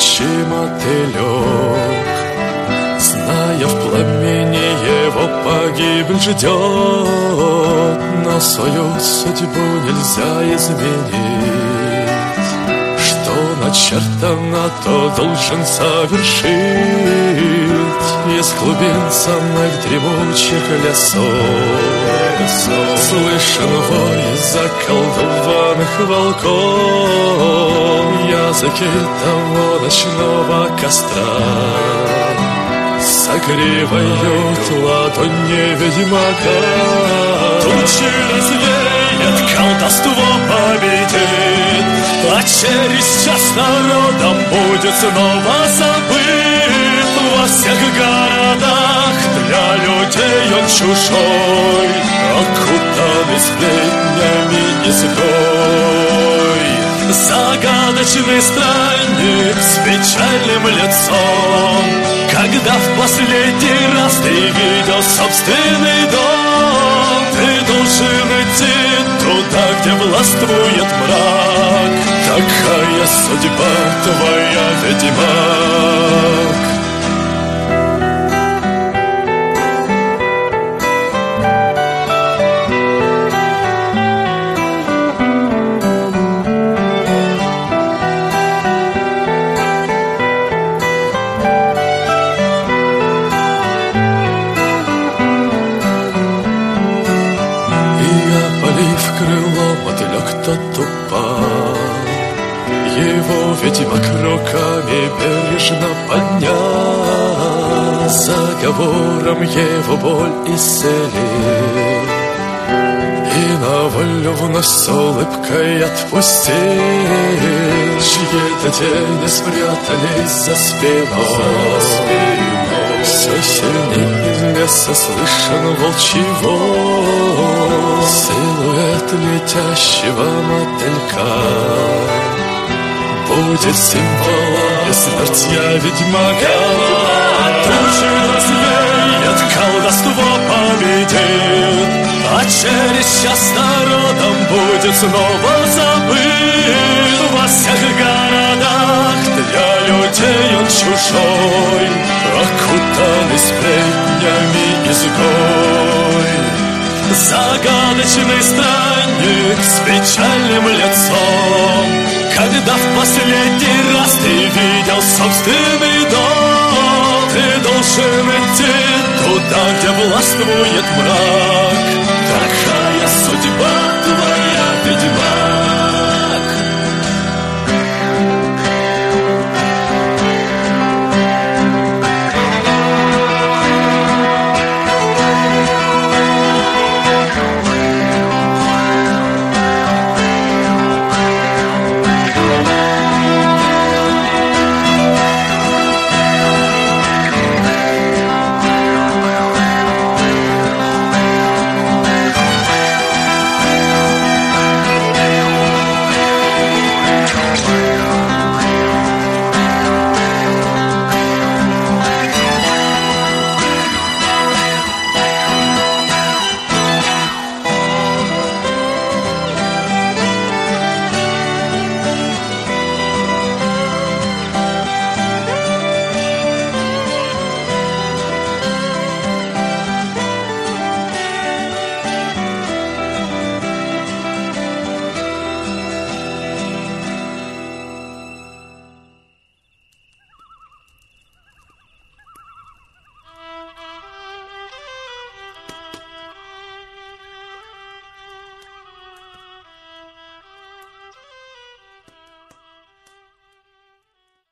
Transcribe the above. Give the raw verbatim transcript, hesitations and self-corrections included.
летучий мотылек, зная в пламени его погибель ждет, но свою судьбу нельзя изменить. Что начертано, то должен совершить. Из глубин самых дремучих лесов слышен вой заколдованных волков, языки того ночного костра согревают ладони ведьмака. Тучи развеет, колдовство победит, а через час народом будет снова забыт. Во всех городах для людей он чужой, окутанный сплетнями изгой. Загадочный странник с печальным лицом, когда в последний раз ты видел собственный дом, ты должен идти туда, где властвует мрак. Такая судьба твоя, ведьмак. Мотылек-то упал, его, ведьмак, руками бережно поднял, заговором его боль исцелил и на волю вновь с улыбкой отпустил. Чьи-то тени спрятались за спиной, все сильнее из леса слышен волчий вой, силуэт летящего мотылька будет символом бессмертия ведьмака. Тучи развеет, колдовство победит, а через час народом будет снова забыт. Во всех городах для людей он чужой, окутанный сплетнями изгой. Загадочный странник с печальным лицом, когда в последний раз ты видел собственный дом, ты должен идти туда, где властвует мрак.